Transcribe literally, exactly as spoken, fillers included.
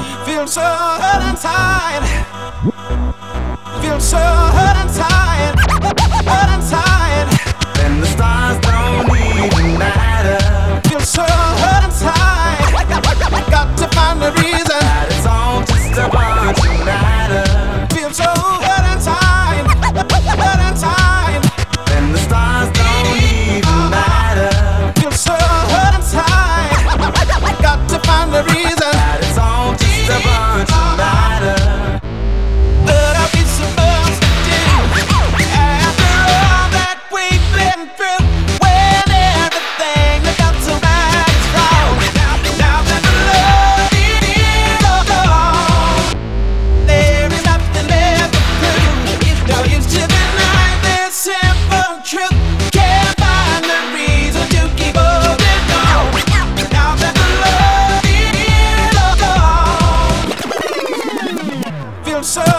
Feel so hurt and tired. Feel so hurt and tired. Hurt and tired. And the stars don't even matter. Feel so hurt and tired. Got to find a reason that it's all just a bunch of matter. Feel so hurt and tired. Hurt and tired. And the stars don't even matter. Feel so hurt and tired. Got to find a reason that it's all just a bunch of matter. But I'll be supposed to do after all that we've been through, when everything that got so bad is wrong. Now that the love is all gone, there is nothing left to prove. No use to deny this simple truth. Can't find the reason to keep holding on. Now that the love is all gone, feel so